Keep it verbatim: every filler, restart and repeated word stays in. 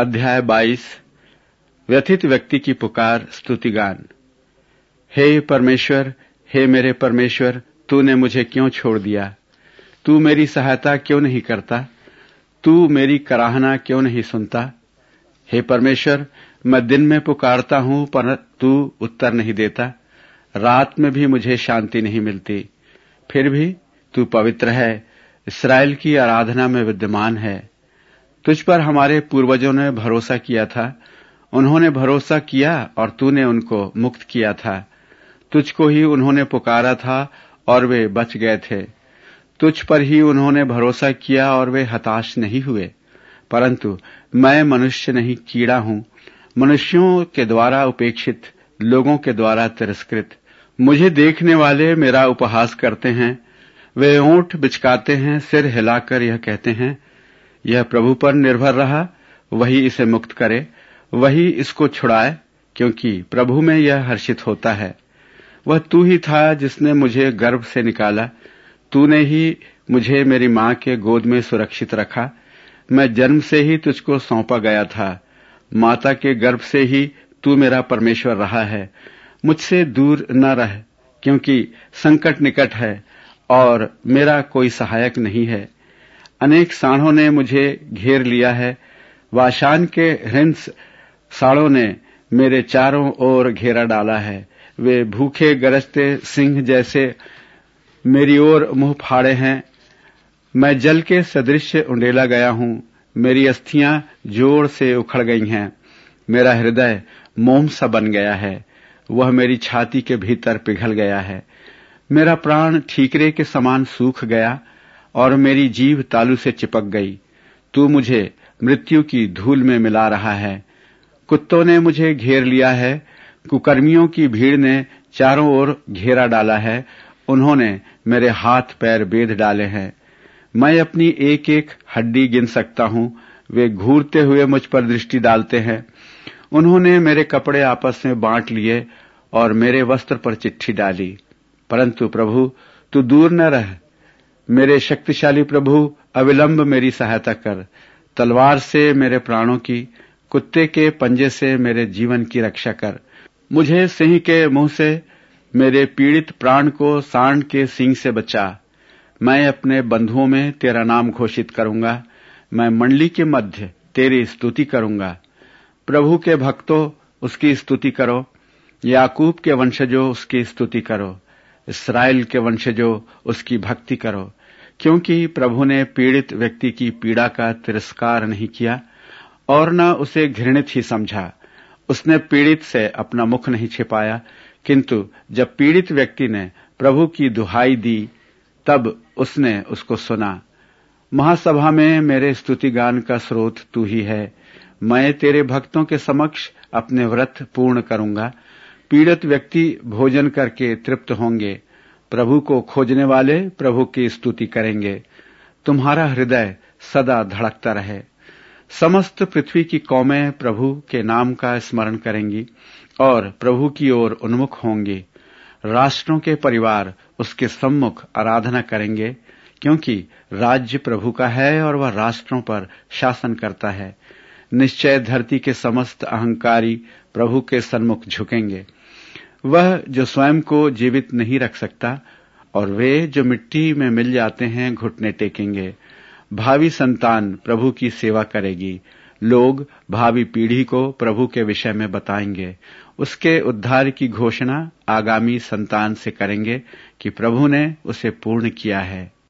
अध्याय बाईस। व्यथित व्यक्ति की पुकार स्तुतिगान। हे परमेश्वर, हे मेरे परमेश्वर, तूने मुझे क्यों छोड़ दिया? तू मेरी सहायता क्यों नहीं करता? तू मेरी कराहना क्यों नहीं सुनता? हे परमेश्वर, मैं दिन में पुकारता हूं पर तू उत्तर नहीं देता। रात में भी मुझे शांति नहीं मिलती। फिर भी तू पवित्र है, इस्राएल की आराधना में विद्यमान है। तुझ पर हमारे पूर्वजों ने भरोसा किया था। उन्होंने भरोसा किया और तूने उनको मुक्त किया था। तुझको ही उन्होंने पुकारा था और वे बच गए थे। तुझ पर ही उन्होंने भरोसा किया और वे हताश नहीं हुए। परंतु मैं मनुष्य नहीं, कीड़ा हूं, मनुष्यों के द्वारा उपेक्षित, लोगों के द्वारा तिरस्कृत। मुझे देखने वाले मेरा उपहास करते हैं। वे ओंठ बिचकाते हैं, सिर हिलाकर यह कहते हैं, यह प्रभु पर निर्भर रहा, वही इसे मुक्त करे, वही इसको छुड़ाए, क्योंकि प्रभु में यह हर्षित होता है। वह तू ही था जिसने मुझे गर्भ से निकाला। तूने ही मुझे मेरी मां के गोद में सुरक्षित रखा। मैं जन्म से ही तुझको सौंपा गया था। माता के गर्भ से ही तू मेरा परमेश्वर रहा है। मुझसे दूर न रह, क्योंकि संकट निकट है और मेरा कोई सहायक नहीं है। अनेक साँढ़ों ने मुझे घेर लिया है। बाशान के हिंस साँड़ों ने मेरे चारों ओर घेरा डाला है। वे भूखे गरजते सिंह जैसे मेरी ओर मुंह फाड़े हैं। मैं जल के सदृश उंडेला गया हूं। मेरी अस्थियां जोर से उखड़ गई हैं। मेरा हृदय मोम सा बन गया है, वह मेरी छाती के भीतर पिघल गया है। मेरा प्राण ठीकरे के समान सूख गया और मेरी जीभ तालू से चिपक गई। तू मुझे मृत्यु की धूल में मिला रहा है। कुत्तों ने मुझे घेर लिया है। कुकर्मियों की भीड़ ने चारों ओर घेरा डाला है। उन्होंने मेरे हाथ पैर बेध डाले हैं। मैं अपनी एक एक हड्डी गिन सकता हूं। वे घूरते हुए मुझ पर दृष्टि डालते हैं। उन्होंने मेरे कपड़े आपस में बांट लिए और मेरे वस्त्र पर चिट्ठी डाली। परंतु प्रभु, तू दूर न रह। मेरे शक्तिशाली प्रभु, अविलंब मेरी सहायता कर। तलवार से मेरे प्राणों की, कुत्ते के पंजे से मेरे जीवन की रक्षा कर। मुझे सिंह के मुंह से, मेरे पीड़ित प्राण को सांड के सींग से बचा। मैं अपने बंधुओं में तेरा नाम घोषित करूंगा। मैं मंडली के मध्य तेरी स्तुति करूंगा। प्रभु के भक्तों, उसकी स्तुति करो। याकूब के वंशजों, उसकी स्तुति करो। इस्राएल के वंशजों, उसकी भक्ति करो। क्योंकि प्रभु ने पीड़ित व्यक्ति की पीड़ा का तिरस्कार नहीं किया और न उसे घृणित ही समझा। उसने पीड़ित से अपना मुख नहीं छिपाया, किंतु जब पीड़ित व्यक्ति ने प्रभु की दुहाई दी, तब उसने उसको सुना। महासभा में मेरे स्तुतिगान का स्रोत तू ही है। मैं तेरे भक्तों के समक्ष अपने व्रत पूर्ण करूंगा। पीड़ित व्यक्ति भोजन करके तृप्त होंगे। प्रभु को खोजने वाले प्रभु की स्तुति करेंगे। तुम्हारा हृदय सदा धड़कता रहे। समस्त पृथ्वी की कौमें प्रभु के नाम का स्मरण करेंगी और प्रभु की ओर उन्मुख होंगी। राष्ट्रों के परिवार उसके सम्मुख आराधना करेंगे, क्योंकि राज्य प्रभु का है और वह राष्ट्रों पर शासन करता है। निश्चय धरती के समस्त अहंकारी प्रभु के सन्मुख झुकेंगे। वह जो स्वयं को जीवित नहीं रख सकता और वे जो मिट्टी में मिल जाते हैं घुटने टेकेंगे। भावी संतान प्रभु की सेवा करेगी। लोग भावी पीढ़ी को प्रभु के विषय में बताएंगे। उसके उद्धार की घोषणा आगामी संतान से करेंगे कि प्रभु ने उसे पूर्ण किया है।